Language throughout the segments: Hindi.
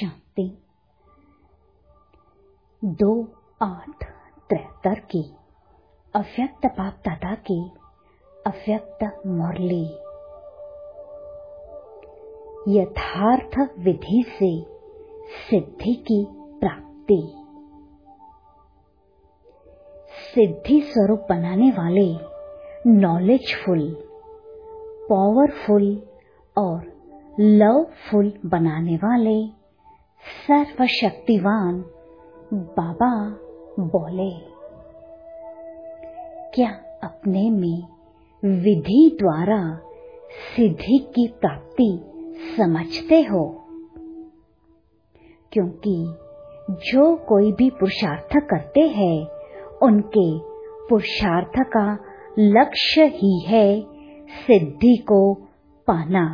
शांति 2/8/73 की अव्यक्त बाप दादा की अव्यक्त मुरली। यथार्थ विधि से सिद्धि की प्राप्ति। सिद्धि स्वरूप बनाने वाले नॉलेजफुल, पावरफुल और लवफुल बनाने वाले सर्वशक्तिवान बाबा बोले, क्या अपने में विधि द्वारा सिद्धि की प्राप्ति समझते हो? क्योंकि जो कोई भी पुरुषार्थ करते हैं उनके पुरुषार्थ का लक्ष्य ही है सिद्धि को पाना।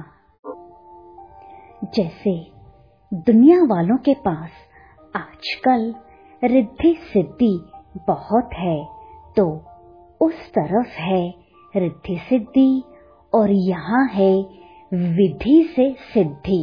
जैसे दुनिया वालों के पास आजकल रिद्धि सिद्धि बहुत है, तो उस तरफ है रिद्धि सिद्धि और यहाँ है विधि से सिद्धि।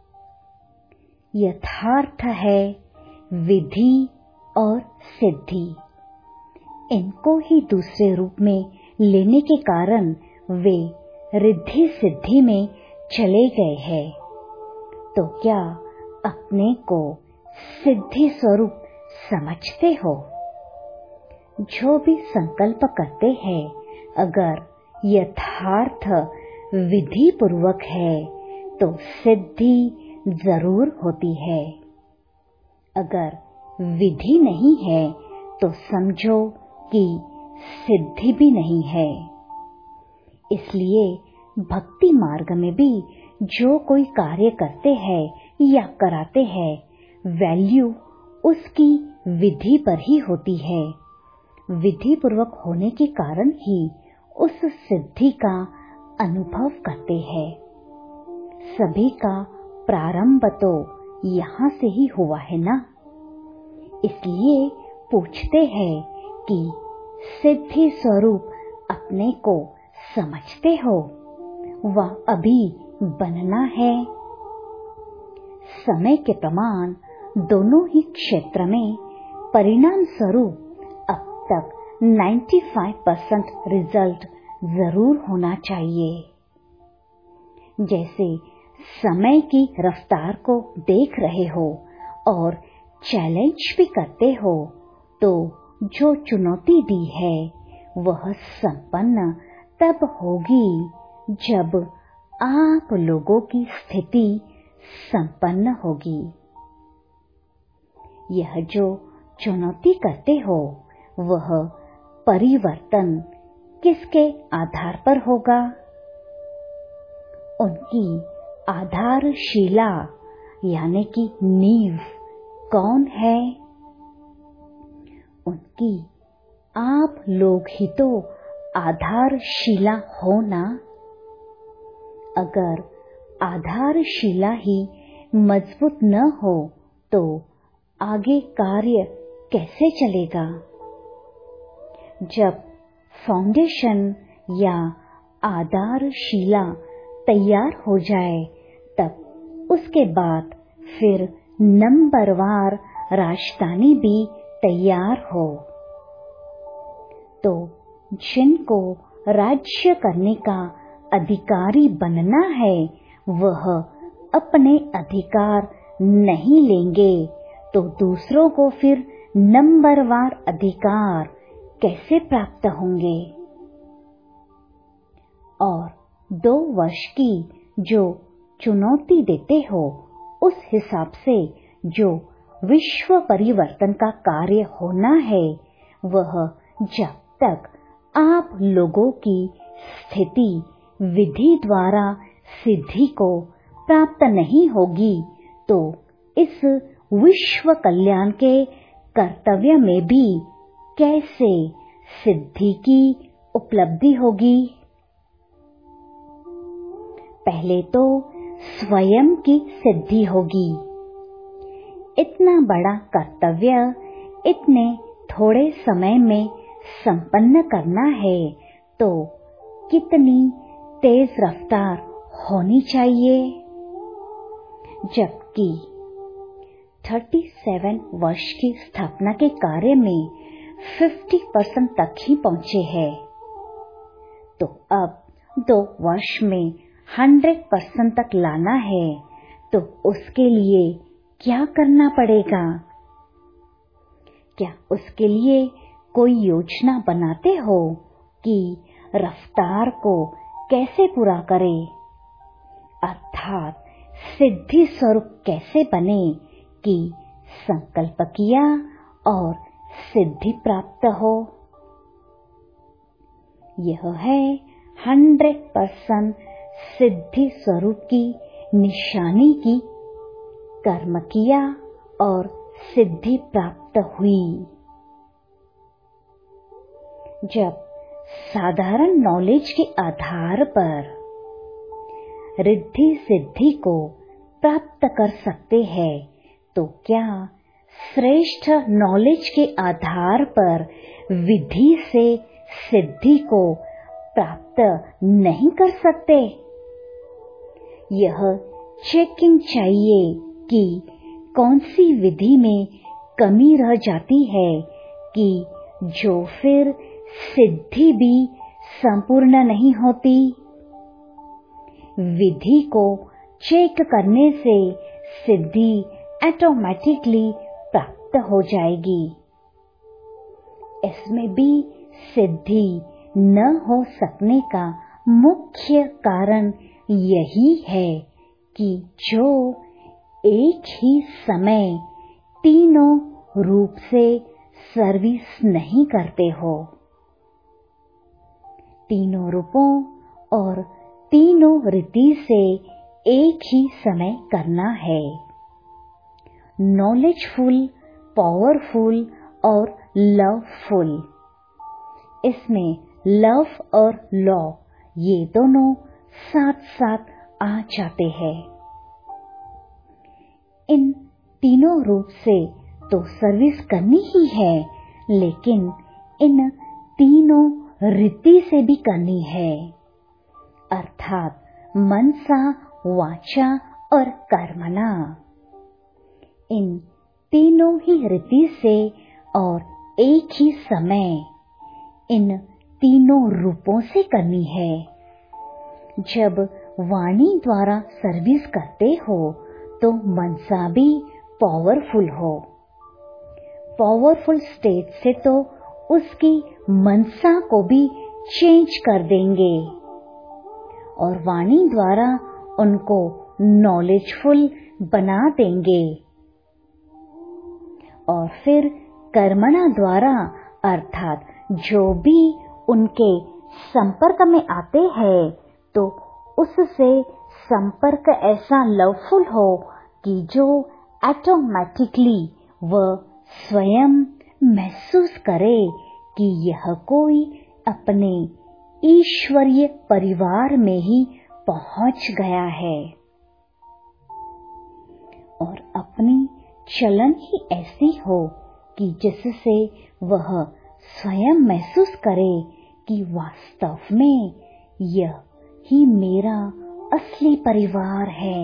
यथार्थ है विधि और सिद्धि, इनको ही दूसरे रूप में लेने के कारण वे रिद्धि सिद्धि में चले गए हैं। तो क्या अपने को सिद्धि स्वरूप समझते हो? जो भी संकल्प करते हैं, अगर यथार्थ विधि पूर्वक है तो सिद्धि जरूर होती है। अगर विधि नहीं है तो समझो कि सिद्धि भी नहीं है। इसलिए भक्ति मार्ग में भी जो कोई कार्य करते हैं या कराते हैं, वैल्यू उसकी विधि पर ही होती है। विधि पूर्वक होने के कारण ही उस सिद्धि का अनुभव करते हैं। सभी का प्रारंभ तो यहाँ से ही हुआ है ना। इसलिए पूछते हैं कि सिद्धि स्वरूप अपने को समझते हो? वह अभी बनना है। समय के प्रमाण दोनों ही क्षेत्र में परिणाम स्वरूप अब तक 95% रिजल्ट जरूर होना चाहिए। जैसे समय की रफ्तार को देख रहे हो और चैलेंज भी करते हो, तो जो चुनौती दी है वह संपन्न तब होगी जब आप लोगों की स्थिति संपन्न होगी। यह जो चुनौती करते हो वह परिवर्तन किसके आधार पर होगा? उनकी आधारशिला यानी कि नींव कौन है? उनकी आप लोग ही तो आधारशिला हो ना। अगर आधारशिला ही मजबूत न हो तो आगे कार्य कैसे चलेगा? जब फाउंडेशन या आधारशिला तैयार हो जाए, तब उसके बाद फिर नंबरवार राजधानी भी तैयार हो। तो जिनको राज्य करने का अधिकारी बनना है, वह अपने अधिकार नहीं लेंगे तो दूसरों को फिर नंबरवार अधिकार कैसे प्राप्त होंगे? और 2 वर्ष की जो चुनौती देते हो, उस हिसाब से जो विश्व परिवर्तन का कार्य होना है, वह जब तक आप लोगों की स्थिति विधि द्वारा सिद्धि को प्राप्त नहीं होगी, तो इस विश्व कल्याण के कर्तव्य में भी कैसे सिद्धि की उपलब्धि होगी? पहले तो स्वयं की सिद्धि होगी। इतना बड़ा कर्तव्य इतने थोड़े समय में संपन्न करना है, तो कितनी तेज रफ्तार होनी चाहिए। जबकि 37 वर्ष की स्थापना के कार्य में 50% तक ही पहुँचे हैं, तो अब 2 वर्ष में 100% तक लाना है, तो उसके लिए क्या करना पड़ेगा? क्या उसके लिए कोई योजना बनाते हो कि रफ्तार को कैसे पूरा करे, अर्थात सिद्धि स्वरूप कैसे बने कि संकल्प किया और सिद्धि प्राप्त हो? यह है 100% सिद्धि स्वरूप की निशानी की कर्म किया और सिद्धि प्राप्त हुई। जब साधारण नॉलेज के आधार पर रिद्धि सिद्धि को प्राप्त कर सकते हैं, तो क्या श्रेष्ठ नॉलेज के आधार पर विधि से सिद्धि को प्राप्त नहीं कर सकते? यह चेकिंग चाहिए कि कौन सी विधि में कमी रह जाती है कि जो फिर सिद्धि भी संपूर्ण नहीं होती। विधि को चेक करने से सिद्धि ऑटोमेटिकली प्राप्त हो जाएगी। इसमें भी सिद्धि न हो सकने का मुख्य कारण यही है कि जो एक ही समय तीनों रूप से सर्विस नहीं करते हो। तीनों रूपों और तीनों रीति से एक ही समय करना है। नॉलेजफुल, पावरफुल और लवफुल। इसमें लव और लॉ ये दोनों साथ साथ आ जाते हैं। इन तीनों रूप से तो सर्विस करनी ही है, लेकिन इन तीनों रीति से भी करनी है, अर्थात मनसा, वाचा और कर्मणा। इन तीनों ही रीति से और एक ही समय इन तीनों रूपों से करनी है। जब वाणी द्वारा सर्विस करते हो तो मनसा भी पावरफुल हो। पावरफुल स्टेट से तो उसकी मनसा को भी चेंज कर देंगे और वाणी द्वारा उनको नॉलेजफुल बना देंगे। और फिर कर्मणा द्वारा अर्थात जो भी उनके संपर्क में आते हैं तो उससे संपर्क ऐसा लवफुल हो कि जो ऑटोमेटिकली वह स्वयं महसूस करे कि यह कोई अपने ईश्वरीय परिवार में ही पहुंच गया है। और अपनी चलन ही ऐसी हो कि जिससे वह स्वयं महसूस करे कि वास्तव में यह ही मेरा असली परिवार है।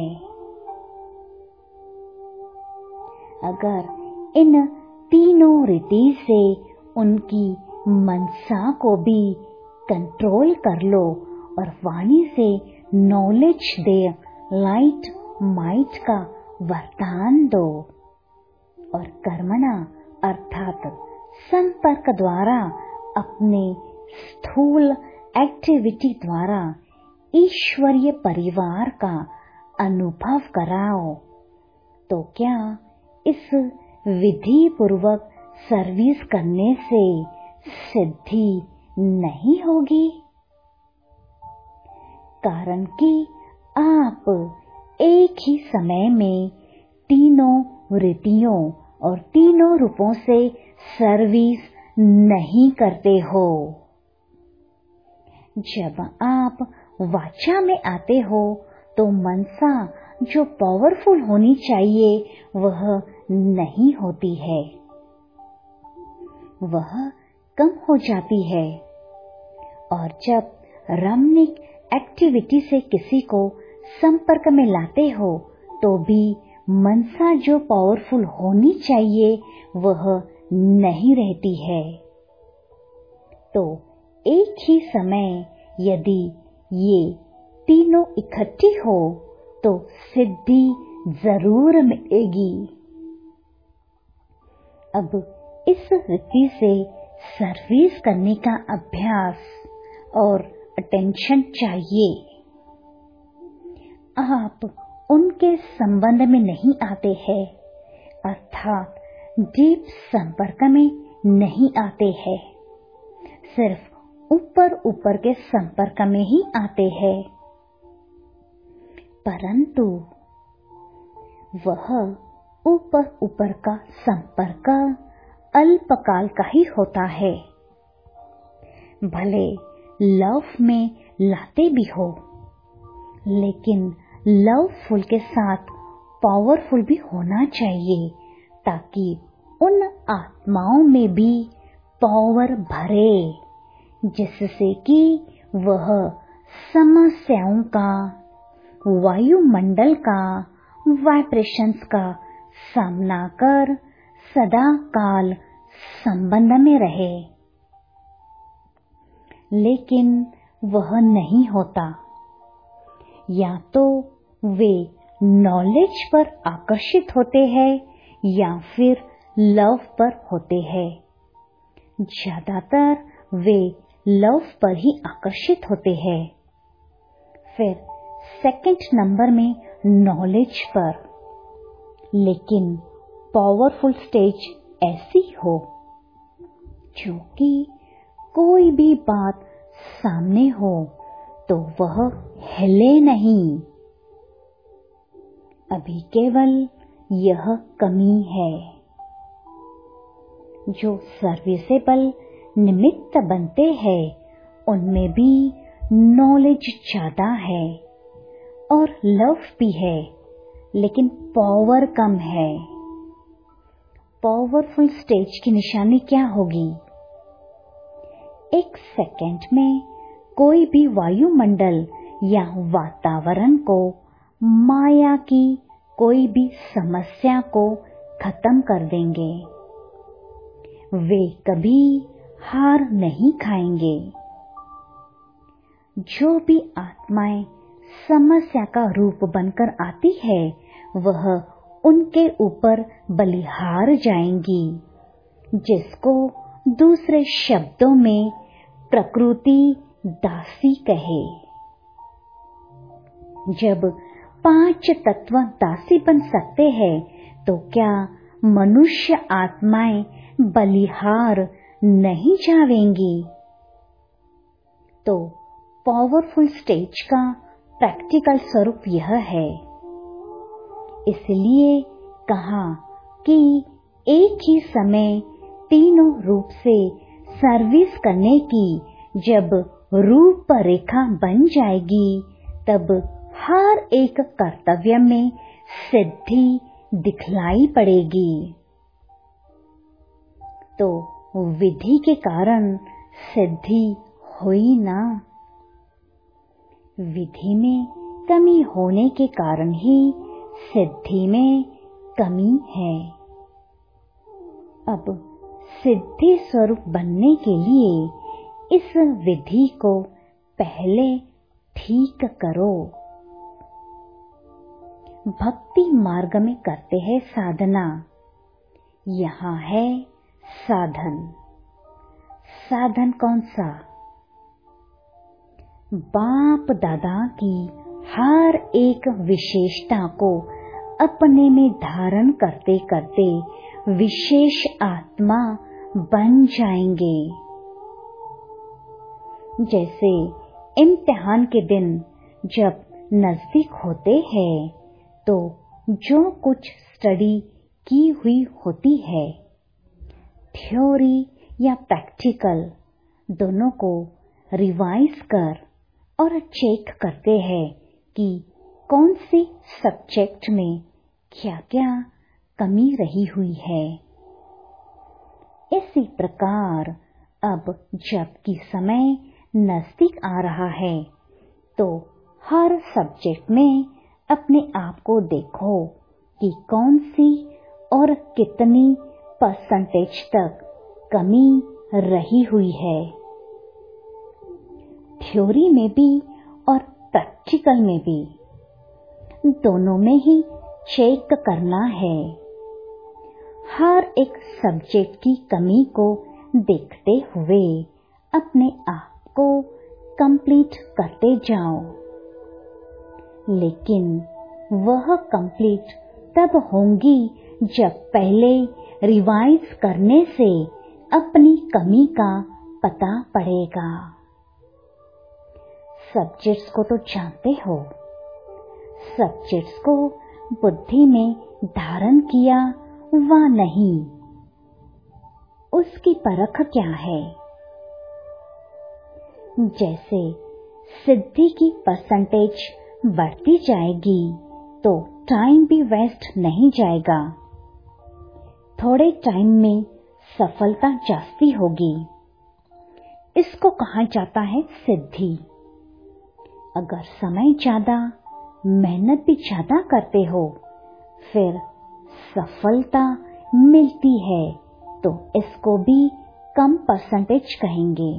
अगर इन तीनों रीति से उनकी मनसा को भी कंट्रोल कर लो और वाणी से नॉलेज दे, लाइट माइट का वरदान दो, और कर्मणा अर्थात संपर्क द्वारा अपने स्थूल एक्टिविटी द्वारा ईश्वरीय परिवार का अनुभव कराओ, तो क्या इस विधि पूर्वक सर्विस करने से सिद्धि नहीं होगी? कारण कि आप एक ही समय में तीनों रीतियों और तीनों रूपों से सर्विस नहीं करते हो। जब आप वाचा में आते हो तो मनसा जो पावरफुल होनी चाहिए वह नहीं होती है, वह कम हो जाती है। और जब रमणीक एक्टिविटी से किसी को संपर्क में लाते हो तो भी मनसा जो पावरफुल होनी चाहिए वह नहीं रहती है। तो एक ही समय यदि ये तीनों इकट्ठी हो तो सिद्धि जरूर मिलेगी। अब इस रीति से सर्विस करने का अभ्यास और अटेंशन चाहिए। आप उनके संबंध में नहीं आते हैं, अर्थात डीप संपर्क में नहीं आते हैं, सिर्फ ऊपर ऊपर के संपर्क में ही आते हैं। परंतु वह ऊपर ऊपर का संपर्क अल्पकाल का ही होता है। भले लव में लाते भी हो, लेकिन लवफुल के साथ पावरफुल भी होना चाहिए, ताकि उन आत्माओं में भी पावर भरे, जिससे कि वह समस्याओं का, वायुमंडल का, वाइब्रेशंस का सामना कर सदा काल संबंध में रहे। लेकिन वह नहीं होता। या तो वे नॉलेज पर आकर्षित होते हैं या फिर लव पर होते हैं। ज्यादातर वे लव पर ही आकर्षित होते हैं, फिर सेकंड नंबर में नॉलेज पर। लेकिन पावरफुल स्टेज ऐसी हो जो कि कोई भी बात सामने हो तो वह हिले नहीं। अभी केवल यह कमी है। जो सर्विसेबल निमित्त बनते हैं उनमें भी नॉलेज ज्यादा है और लव भी है, लेकिन पावर कम है। पावरफुल स्टेज की निशानी क्या होगी? एक सेकंड में कोई भी वायुमंडल या वातावरण को, माया की कोई भी समस्या को खत्म कर देंगे। वे कभी हार नहीं खाएंगे। जो भी आत्माएं समस्या का रूप बनकर आती है वह उनके ऊपर बलिहार जाएंगी, जिसको दूसरे शब्दों में प्रकृति दासी कहे। जब 5 तत्व दासी बन सकते हैं तो क्या मनुष्य आत्माएं बलिहार नहीं जावेंगी? तो पावरफुल स्टेज का प्रैक्टिकल स्वरूप यह है। इसलिए कहा कि एक ही समय तीनों रूप से सर्विस करने की जब रूप रेखा बन जाएगी तब हर एक कर्तव्य में सिद्धि दिखलाई पड़ेगी। तो विधि के कारण सिद्धि हुई ना। विधि में कमी होने के कारण ही सिद्धि में कमी है। अब सिद्धि स्वरूप बनने के लिए इस विधि को पहले ठीक करो। भक्ति मार्ग में करते हैं साधना। यहाँ है साधन। साधन कौन सा? बाप दादा की हर एक विशेषता को अपने में धारण करते करते विशेष आत्मा बन जाएंगे। जैसे इम्तिहान के दिन जब नजदीक होते हैं तो जो कुछ स्टडी की हुई होती है, थ्योरी या प्रैक्टिकल, दोनों को रिवाइज कर और चेक करते हैं कि कौन सी सब्जेक्ट में क्या क्या कमी रही हुई है। इसी प्रकार अब जबकि समय नजदीक आ रहा है तो हर सब्जेक्ट में अपने आप को देखो कि कौन सी और कितनी परसेंटेज तक कमी रही हुई है। थ्योरी में भी और प्रैक्टिकल में भी, दोनों में ही चेक करना है। हर एक सब्जेक्ट की कमी को देखते हुए अपने आप को कंप्लीट करते जाओ। लेकिन वह कंप्लीट तब होंगी जब पहले रिवाइज करने से अपनी कमी का पता पड़ेगा। सब्जेक्ट्स को तो जानते हो, सब्जेक्ट्स को बुद्धि में धारण किया व नहीं, उसकी परख क्या है। जैसे सिद्धि की परसेंटेज बढ़ती जाएगी तो टाइम भी वेस्ट नहीं जाएगा, थोड़े टाइम में सफलता जास्ती होगी। इसको कहा जाता है सिद्धि। अगर समय ज्यादा, मेहनत भी ज्यादा करते हो, फिर सफलता मिलती है तो इसको भी कम परसेंटेज कहेंगे।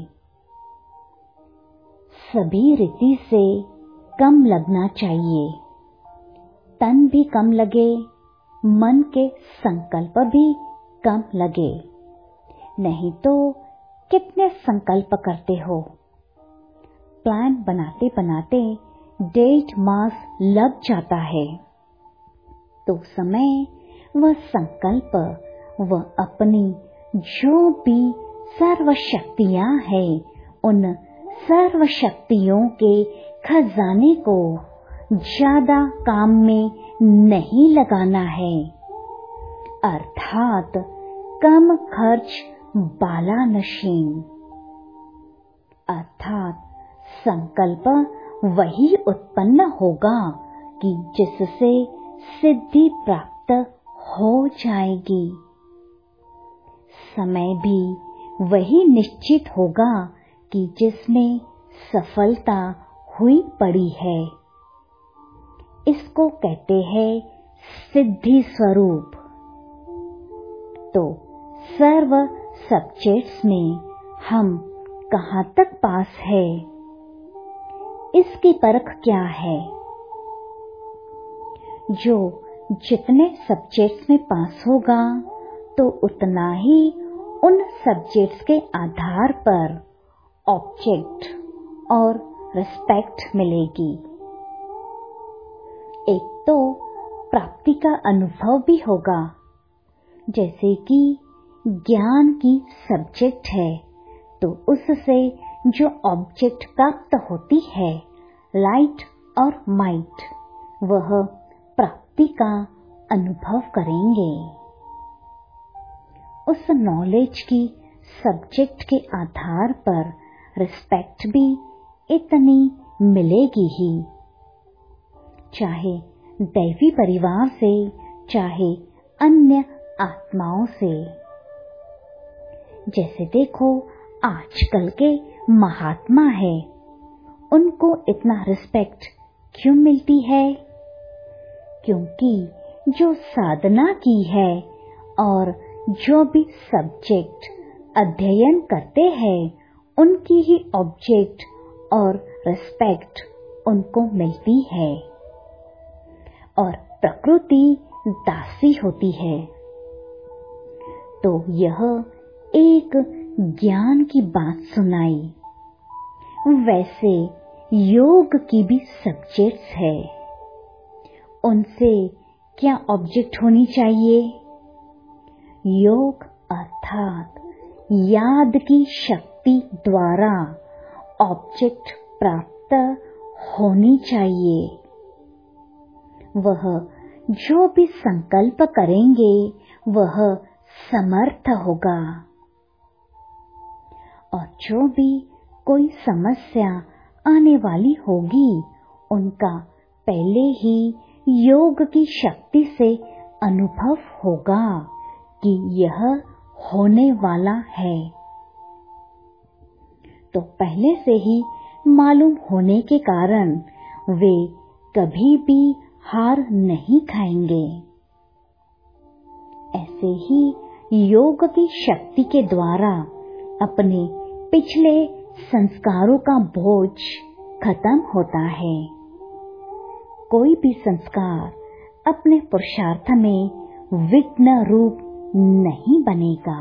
सभी रीति से कम लगना चाहिए, तन भी कम लगे, मन के संकल्प भी कम लगे। नहीं तो कितने संकल्प करते हो, प्लान बनाते बनाते 1.5 मास लग जाता है, तो समय व संकल्प व अपनी जो भी सर्व शक्तियां हैं, उन सर्व शक्तियों के खजाने को ज्यादा काम में नहीं लगाना है, अर्थात कम खर्च बाला नशीन। अर्थात संकल्प वही उत्पन्न होगा कि जिससे सिद्धि प्राप्त हो जाएगी। समय भी वही निश्चित होगा कि जिसमें सफलता हुई पड़ी है। इसको कहते हैं सिद्धि स्वरूप। तो सर्व सब्जेक्ट्स में हम कहाँ तक पास है, इसकी परख क्या है। जो जितने सब्जेक्ट्स में पास होगा तो उतना ही उन सब्जेक्ट्स के आधार पर ऑब्जेक्ट और रिस्पेक्ट मिलेगी। एक तो प्राप्ति का अनुभव भी होगा, जैसे कि ज्ञान की सब्जेक्ट है तो उससे जो ऑब्जेक्ट प्राप्त होती है, लाइट और माइट, वह प्राप्ति का अनुभव करेंगे। उस नॉलेज की सब्जेक्ट के आधार पर रिस्पेक्ट भी इतनी मिलेगी ही, चाहे दैवी परिवार से, चाहे अन्य आत्माओं से। जैसे देखो आजकल के महात्मा है, उनको इतना रिस्पेक्ट क्यों मिलती है? क्योंकि जो साधना की है और जो भी सब्जेक्ट अध्ययन करते हैं, उनकी ही ऑब्जेक्ट और रिस्पेक्ट उनको मिलती है। और प्रकृति दासी होती है। तो यह एक ज्ञान की बात सुनाई। वैसे योग की भी सब्जेक्ट्स है, उनसे क्या ऑब्जेक्ट होनी चाहिए? योग अर्थात याद की शक्ति द्वारा ऑब्जेक्ट प्राप्त होनी चाहिए। वह जो भी संकल्प करेंगे वह समर्थ होगा, और जो भी कोई समस्या आने वाली होगी उनका पहले ही योग की शक्ति से अनुभव होगा कि यह होने वाला है। तो पहले से ही मालूम होने के कारण वे कभी भी हार नहीं खाएंगे। वैसे ही योग की शक्ति के द्वारा अपने पिछले संस्कारों का बोझ खत्म होता है। कोई भी संस्कार अपने पुरुषार्थ में विघ्न रूप नहीं बनेगा।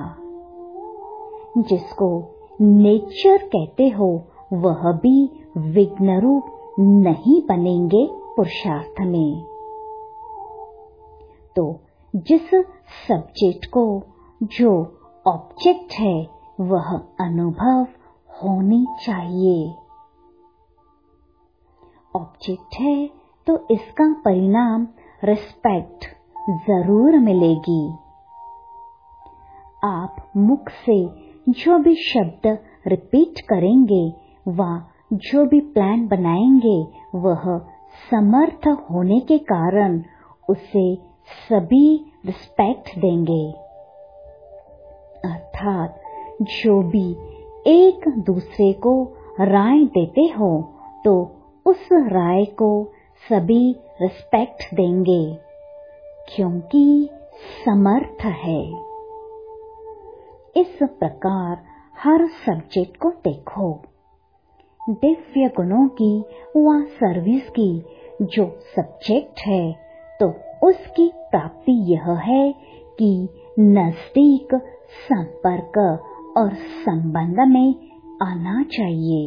जिसको नेचर कहते हो वह भी विघ्न रूप नहीं बनेंगे पुरुषार्थ में। तो जिस सब्जेक्ट को जो ऑब्जेक्ट है वह अनुभव होनी चाहिए। ऑब्जेक्ट है तो इसका परिणाम रिस्पेक्ट जरूर मिलेगी। आप मुख से जो भी शब्द रिपीट करेंगे व जो भी प्लान बनाएंगे वह समर्थ होने के कारण उसे सभी रिस्पेक्ट देंगे। अर्थात जो भी एक दूसरे को राय देते हो तो उस राय को सभी रिस्पेक्ट देंगे क्योंकि समर्थ है। इस प्रकार हर सब्जेक्ट को देखो। दिव्य गुणों की व सर्विस की जो सब्जेक्ट है तो उसकी प्राप्ति यह है कि नजदीक संपर्क और संबंध में आना चाहिए।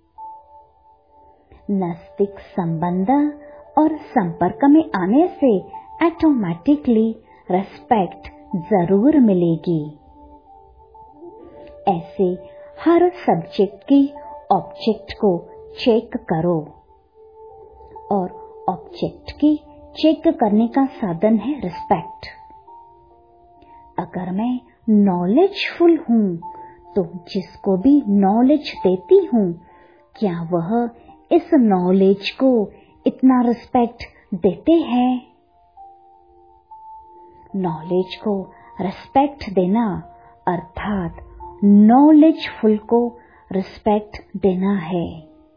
नजदीक संबंध और संपर्क में आने से ऑटोमेटिकली रिस्पेक्ट जरूर मिलेगी। ऐसे हर सब्जेक्ट की ऑब्जेक्ट को चेक करो और ऑब्जेक्ट की चेक करने का साधन है रिस्पेक्ट। अगर मैं नॉलेजफुल हूँ तो जिसको भी नॉलेज देती हूँ क्या वह इस नॉलेज को इतना रिस्पेक्ट देते हैं? नॉलेज को रिस्पेक्ट देना अर्थात नॉलेजफुल को रिस्पेक्ट देना है।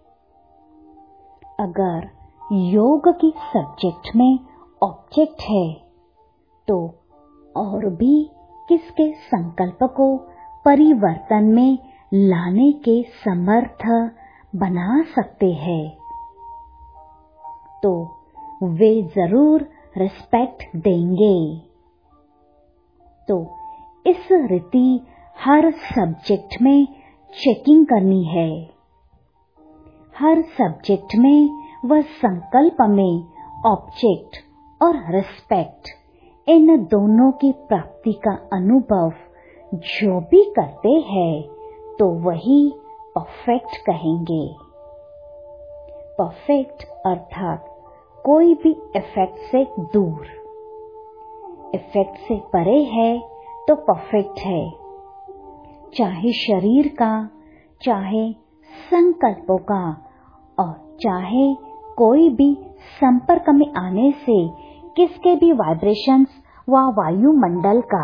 अगर योग की सब्जेक्ट में ऑब्जेक्ट है तो और भी किसके संकल्प को परिवर्तन में लाने के समर्थ बना सकते हैं तो वे जरूर रिस्पेक्ट देंगे। तो इस रीति हर सब्जेक्ट में चेकिंग करनी है। हर सब्जेक्ट में व संकल्प में ऑब्जेक्ट और रिस्पेक्ट इन दोनों की प्राप्ति का अनुभव जो भी करते हैं तो वही परफेक्ट कहेंगे। परफेक्ट अर्थात कोई भी इफेक्ट से दूर, इफेक्ट से परे है तो परफेक्ट है। चाहे शरीर का, चाहे संकल्पों का और चाहे कोई भी संपर्क में आने से किसके भी वाइब्रेशंस व वायुमंडल का,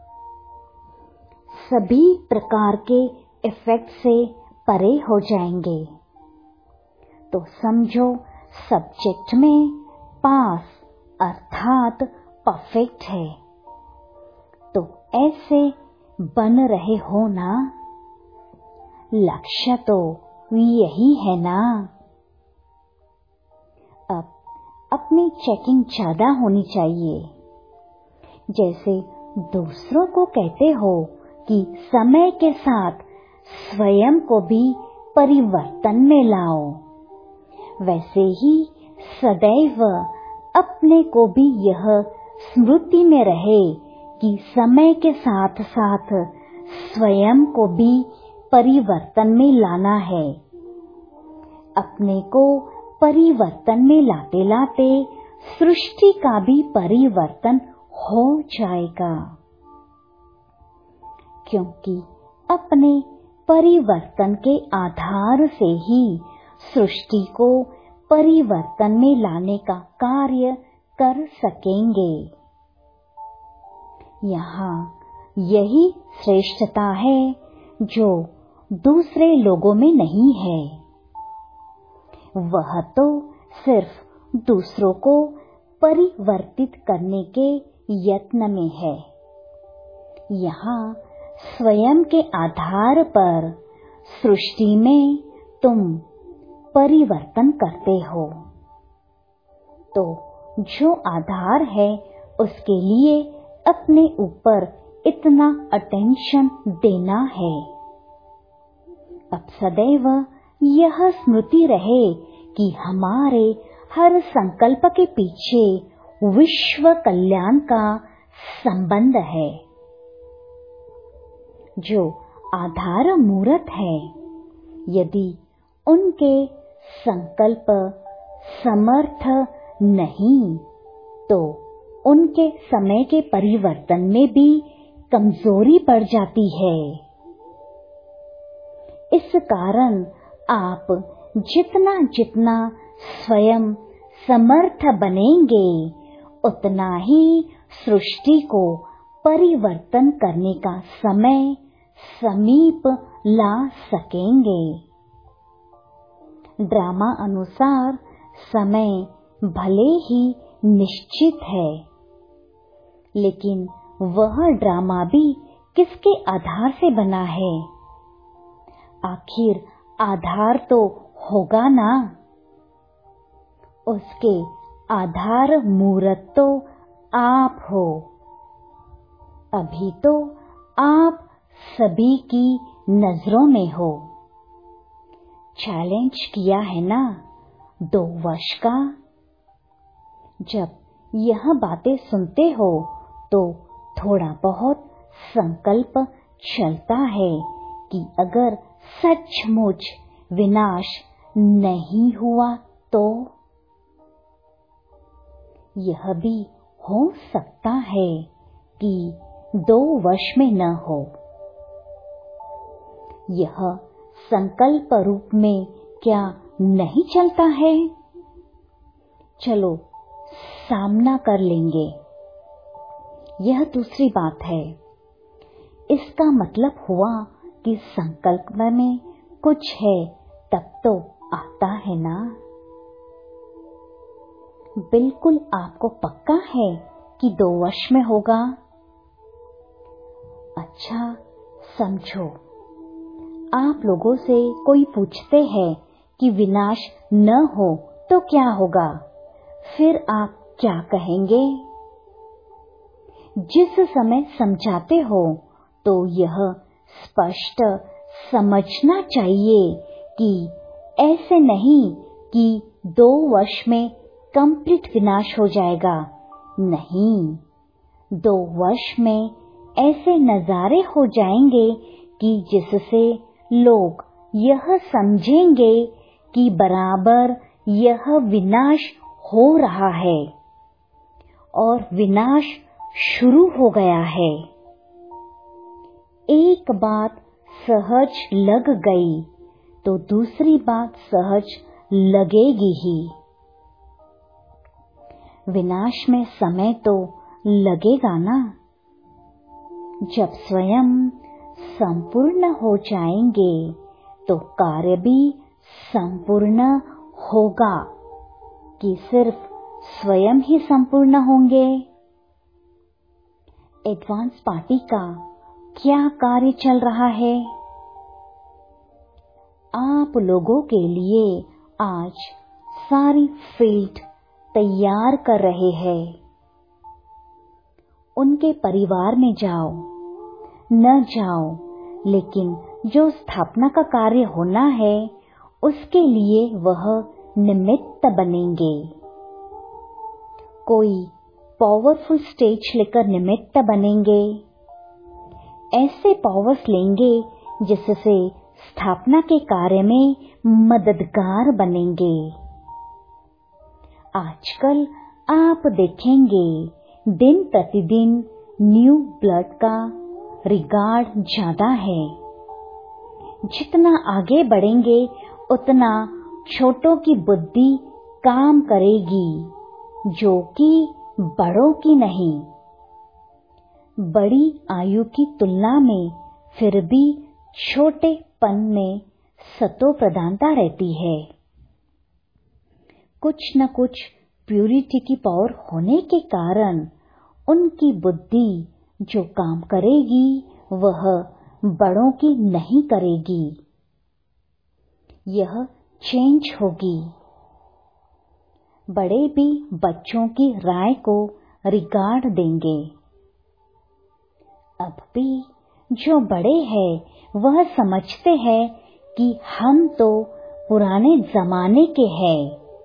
सभी प्रकार के इफेक्ट से परे हो जाएंगे। तो समझो सब्जेक्ट में पास अर्थात परफेक्ट है। तो ऐसे बन रहे हो ना? लक्ष्य तो यही है ना? अब अपनी चेकिंग ज्यादा होनी चाहिए। जैसे दूसरों को कहते हो कि समय के साथ स्वयं को भी परिवर्तन में लाओ, वैसे ही सदैव अपने को भी यह स्मृति में रहे कि समय के साथ साथ स्वयं को भी परिवर्तन में लाना है। अपने को परिवर्तन में लाते लाते सृष्टि का भी परिवर्तन हो जाएगा, क्योंकि अपने परिवर्तन के आधार से ही सृष्टि को परिवर्तन में लाने का कार्य कर सकेंगे। यहाँ यही श्रेष्ठता है जो दूसरे लोगों में नहीं है। वह तो सिर्फ दूसरों को परिवर्तित करने के यत्न में है, यहाँ स्वयं के आधार पर सृष्टि में तुम परिवर्तन करते हो, तो जो आधार है उसके लिए अपने ऊपर इतना अटेंशन देना है। अब सदैव यह स्मृति रहे कि हमारे हर संकल्प के पीछे विश्व कल्याण का संबंध है। जो आधार मूर्त है, यदि उनके संकल्प समर्थ नहीं तो उनके समय के परिवर्तन में भी कमजोरी पड़ जाती है। इस कारण आप जितना जितना स्वयं समर्थ बनेंगे, उतना ही सृष्टि को परिवर्तन करने का समय समीप ला सकेंगे। ड्रामा अनुसार समय भले ही निश्चित है, लेकिन वह ड्रामा भी किसके आधार से बना है? आखिर आधार तो होगा ना। उसके आधार मूर्त तो आप हो। अभी तो आप सभी की नजरों में हो। चैलेंज किया है ना 2 वर्ष का। जब यह बातें सुनते हो तो थोड़ा बहुत संकल्प चलता है कि अगर सचमुच विनाश नहीं हुआ तो यह भी हो सकता है कि 2 वर्ष में न हो। यह संकल्प रूप में क्या नहीं चलता है? चलो सामना कर लेंगे। यह दूसरी बात है। इसका मतलब हुआ कि संकल्प में कुछ है तब तो आता है ना। बिल्कुल आपको पक्का है कि 2 वर्ष में होगा। अच्छा समझो, आप लोगों से कोई पूछते हैं कि विनाश न हो तो क्या होगा, फिर आप क्या कहेंगे? जिस समय समझाते हो तो यह स्पष्ट समझना चाहिए कि ऐसे नहीं कि 2 वर्ष में कंप्लीट विनाश हो जाएगा। नहीं, 2 वर्ष में ऐसे नजारे हो जाएंगे कि जिससे लोग यह समझेंगे कि बराबर यह विनाश हो रहा है और विनाश शुरू हो गया है। एक बात सहज लग गई तो दूसरी बात सहज लगेगी ही। विनाश में समय तो लगेगा ना। जब स्वयं संपूर्ण हो जाएंगे तो कार्य भी संपूर्ण होगा कि सिर्फ स्वयं ही संपूर्ण होंगे। एडवांस पार्टी का क्या कार्य चल रहा है? आप लोगों के लिए आज सारी फील्ड तैयार कर रहे हैं। उनके परिवार में जाओ न जाओ, लेकिन जो स्थापना का कार्य होना है उसके लिए वह निमित्त बनेंगे। कोई पावरफुल स्टेज लेकर निमित्त बनेंगे। ऐसे पावर्स लेंगे जिससे स्थापना के कार्य में मददगार बनेंगे। आजकल आप देखेंगे दिन प्रतिदिन न्यू ब्लड का रिगार्ड ज्यादा है। जितना आगे बढ़ेंगे उतना छोटों की बुद्धि काम करेगी, जो कि बड़ों की नहीं। बड़ी आयु की तुलना में फिर भी छोटेपन में सतो प्रधानता रहती है। कुछ न कुछ प्यूरिटी की पावर होने के कारण उनकी बुद्धि जो काम करेगी वह बड़ों की नहीं करेगी, यह चेंज होगी। बड़े भी बच्चों की राय को रिगार्ड देंगे। अब भी जो बड़े हैं वह समझते हैं कि हम तो पुराने जमाने के हैं,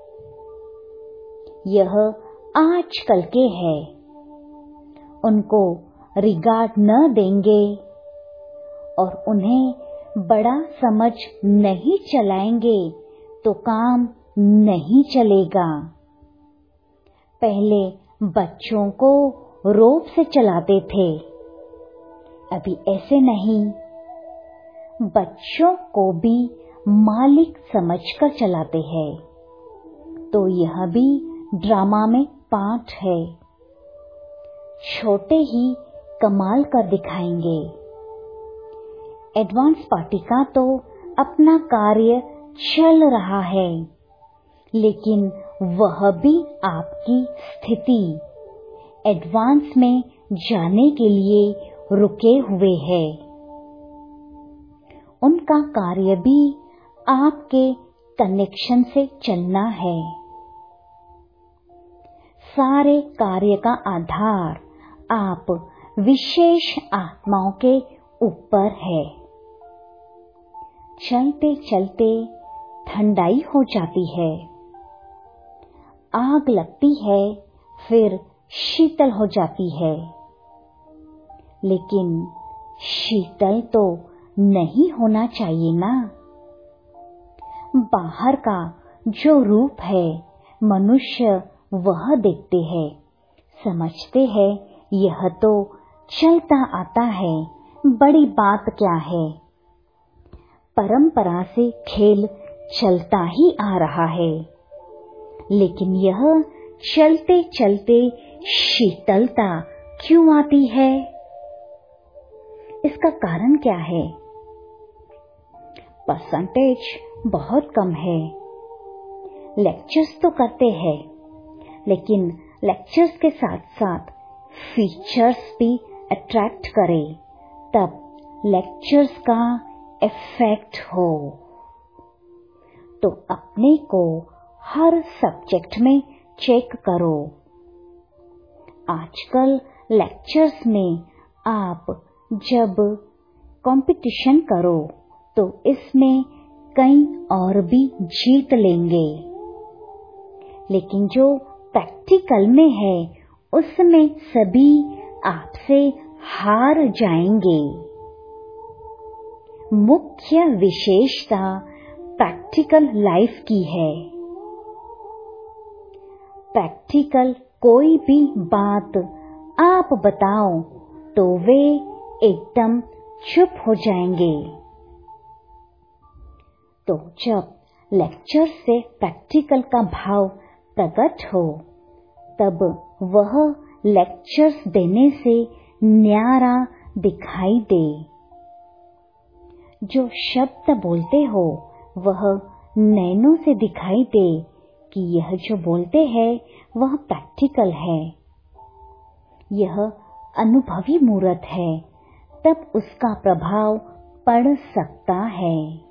यह आजकल के हैं। उनको रिगार्ड न देंगे और उन्हें बड़ा समझ नहीं चलाएंगे तो काम नहीं चलेगा। पहले बच्चों को रोब से चलाते थे, अभी ऐसे नहीं। बच्चों को भी मालिक समझकर चलाते हैं, तो यह भी ड्रामा में पार्ट है। छोटे ही कमाल कर दिखाएंगे। एडवांस पार्टी का तो अपना कार्य चल रहा है, लेकिन वह भी आपकी स्थिति एडवांस में जाने के लिए रुके हुए है। उनका कार्य भी आपके कनेक्शन से चलना है। सारे कार्य का आधार आप विशेष आत्माओं के ऊपर है। चलते चलते ठंडाई हो जाती है, आग लगती है, फिर शीतल हो जाती है। लेकिन शीतल तो नहीं होना चाहिए ना। बाहर का जो रूप है मनुष्य वह देखते हैं, समझते हैं यह तो चलता आता है, बड़ी बात क्या है। परंपरा से खेल चलता ही आ रहा है, लेकिन यह चलते चलते शीतलता क्यों आती है? इसका कारण क्या है? परसेंटेज बहुत कम है। लेक्चर्स तो करते हैं, लेकिन लेक्चर्स के साथ साथ फीचर्स भी अट्रैक्ट करें, तब लेक्चर्स का इफेक्ट हो। तो अपने को हर सब्जेक्ट में चेक करो। आजकल लेक्चर्स में आप जब कंपटीशन करो तो इसमें कई और भी जीत लेंगे, लेकिन जो प्रैक्टिकल में है उसमें सभी आपसे हार जाएंगे। मुख्य विशेषता प्रैक्टिकल लाइफ की है। प्रैक्टिकल कोई भी बात आप बताओ तो वे एकदम चुप हो जाएंगे। तो जब लेक्चर से प्रैक्टिकल का भाव प्रकट हो, तब वह लेक्चर्स देने से न्यारा दिखाई दे। जो शब्द बोलते हो वह नैनों से दिखाई दे कि यह जो बोलते हैं वह प्रैक्टिकल है, यह अनुभवी मूर्त है, तब उसका प्रभाव पड़ सकता है।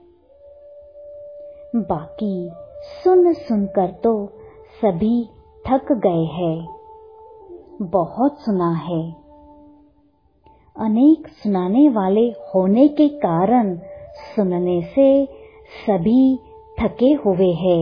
बाकी सुन सुनकर तो सभी थक गए हैं। बहुत सुना है। अनेक सुनाने वाले होने के कारण सुनने से सभी थके हुए हैं।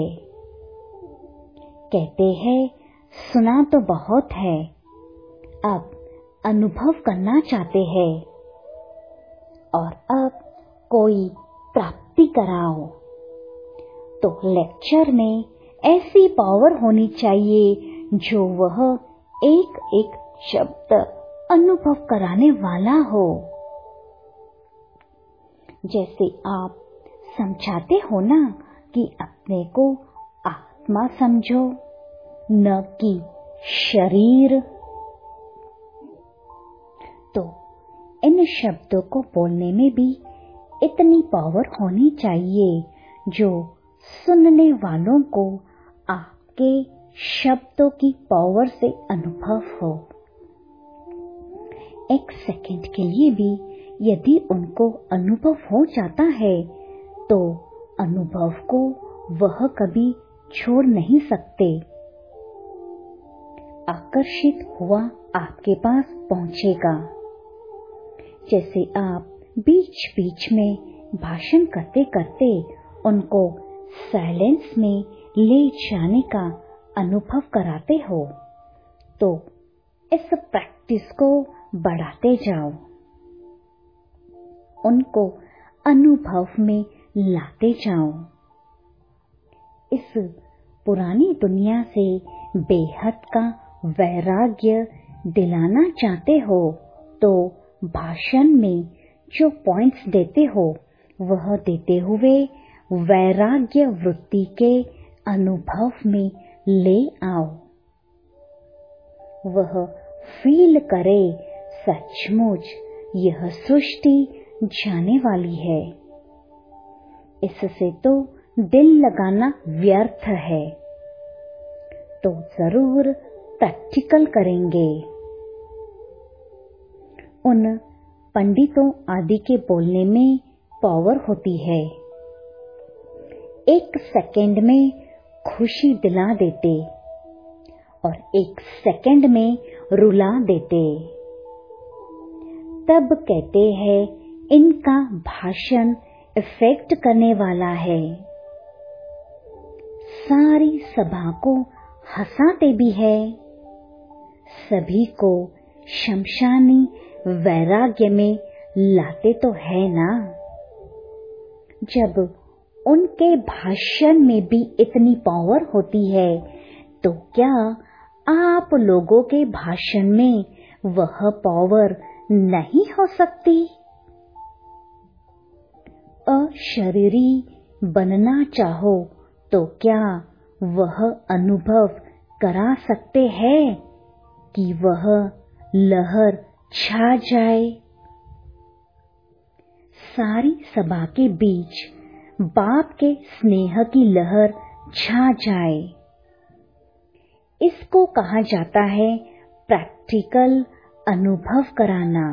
कहते हैं सुना तो बहुत है, अब अनुभव करना चाहते हैं और अब कोई प्राप्ति कराओ। तो लेक्चर में ऐसी पावर होनी चाहिए जो वह एक एक शब्द अनुभव कराने वाला हो। जैसे आप समझाते हो ना कि अपने को आत्मा समझो, न कि शरीर, तो इन शब्दों को बोलने में भी इतनी पावर होनी चाहिए जो सुनने वालों को आपके शब्दों की पावर से अनुभव हो। एक सेकंड के लिए भी यदि उनको अनुभव हो जाता है तो अनुभव को वह कभी छोड़ नहीं सकते। आकर्षित हुआ आपके पास पहुंचेगा। जैसे आप बीच बीच में भाषण करते करते उनको साइलेंस में ले जाने का अनुभव कराते हो, तो इस प्रैक्टिस को बढ़ाते जाओ, उनको अनुभव में लाते जाओ। इस पुरानी दुनिया से बेहद का वैराग्य दिलाना चाहते हो तो भाषण में जो पॉइंट्स देते हो वह देते हुए वैराग्य वृत्ति के अनुभव में ले आओ। वह फील करे सचमुच यह सृष्टि जाने वाली है, इससे तो दिल लगाना व्यर्थ है, तो जरूर प्रैक्टिकल करेंगे। उन पंडितों आदि के बोलने में पावर होती है, एक सेकंड में खुशी दिला देते और एक सेकंड में रुला देते। तब कहते हैं इनका भाषण इफेक्ट करने वाला है। सारी सभा को हंसाते भी है, सभी को शमशानी वैराग्य में लाते तो है ना। जब उनके भाषण में भी इतनी पावर होती है तो क्या आप लोगों के भाषण में वह पावर नहीं हो सकती? अशरीरी बनना चाहो तो क्या वह अनुभव करा सकते हैं कि वह लहर छा जाए? सारी सभा के बीच बाप के स्नेह की लहर छा जाए, इसको कहा जाता है प्रैक्टिकल अनुभव कराना।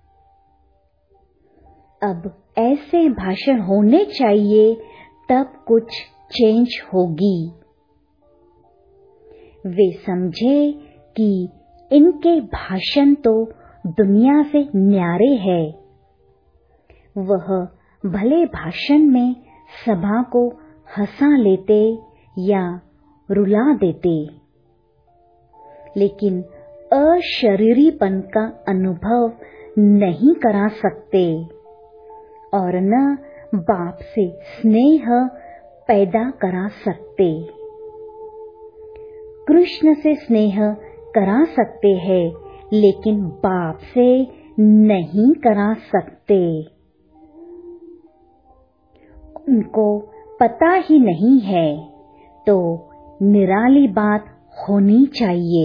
अब ऐसे भाषण होने चाहिए तब कुछ चेंज होगी। वे समझे कि इनके भाषण तो दुनिया से न्यारे है। वह भले भाषण में सभा को हंसा लेते या रुला देते, लेकिन अशरीरीपन का अनुभव नहीं करा सकते और न बाप से स्नेह पैदा करा सकते। कृष्ण से स्नेह करा सकते हैं लेकिन बाप से नहीं करा सकते। उनको पता ही नहीं है तो निराली बात होनी चाहिए।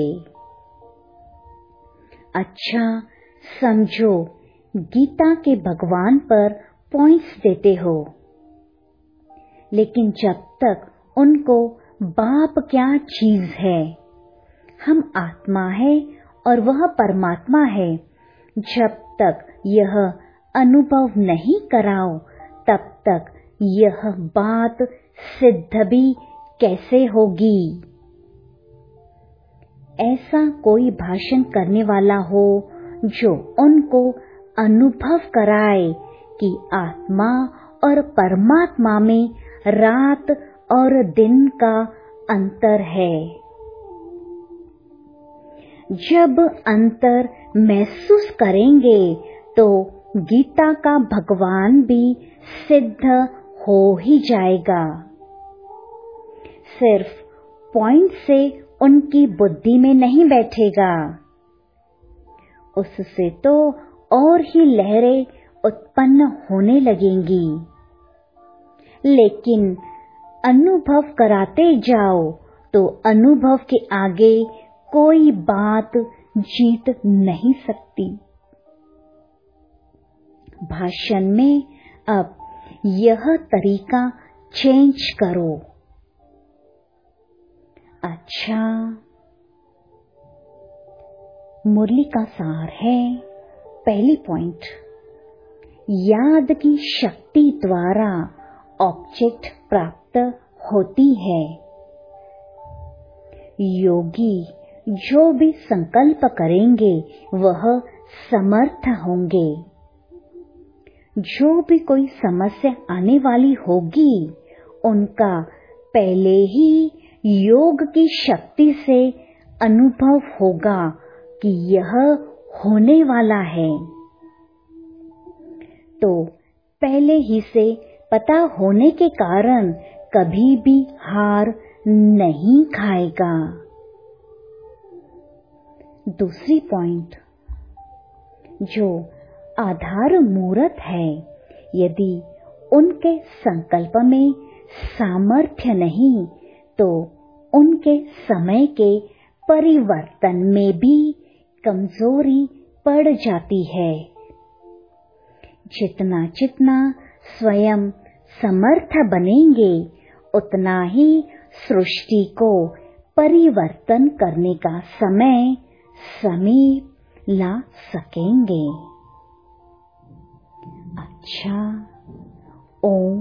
अच्छा समझो, गीता के भगवान पर पॉइंट्स देते हो, लेकिन जब तक उनको बाप क्या चीज है, हम आत्मा है और वह परमात्मा है, जब तक यह अनुभव नहीं कराओ तब तक यह बात सिद्ध भी कैसे होगी। ऐसा कोई भाषण करने वाला हो जो उनको अनुभव कराए कि आत्मा और परमात्मा में रात और दिन का अंतर है। जब अंतर महसूस करेंगे तो गीता का भगवान भी सिद्ध हो ही जाएगा। सिर्फ पॉइंट से उनकी बुद्धि में नहीं बैठेगा, उससे तो और ही लहरें उत्पन्न होने लगेंगी। लेकिन अनुभव कराते जाओ तो अनुभव के आगे कोई बात जीत नहीं सकती। भाषण में अब यह तरीका चेंज करो। अच्छा, मुरली का सार है पहली पॉइंट, याद की शक्ति द्वारा ऑब्जेक्ट प्राप्त होती है। योगी जो भी संकल्प करेंगे वह समर्थ होंगे। जो भी कोई समस्या आने वाली होगी उनका पहले ही योग की शक्ति से अनुभव होगा कि यह होने वाला है, तो पहले ही से पता होने के कारण कभी भी हार नहीं खाएगा। दूसरी पॉइंट, जो आधार मूर्त है, यदि उनके संकल्प में सामर्थ्य नहीं तो उनके समय के परिवर्तन में भी कमजोरी पड़ जाती है। जितना जितना स्वयं समर्थ बनेंगे उतना ही सृष्टि को परिवर्तन करने का समय समीप ला सकेंगे। अच्छा, ओम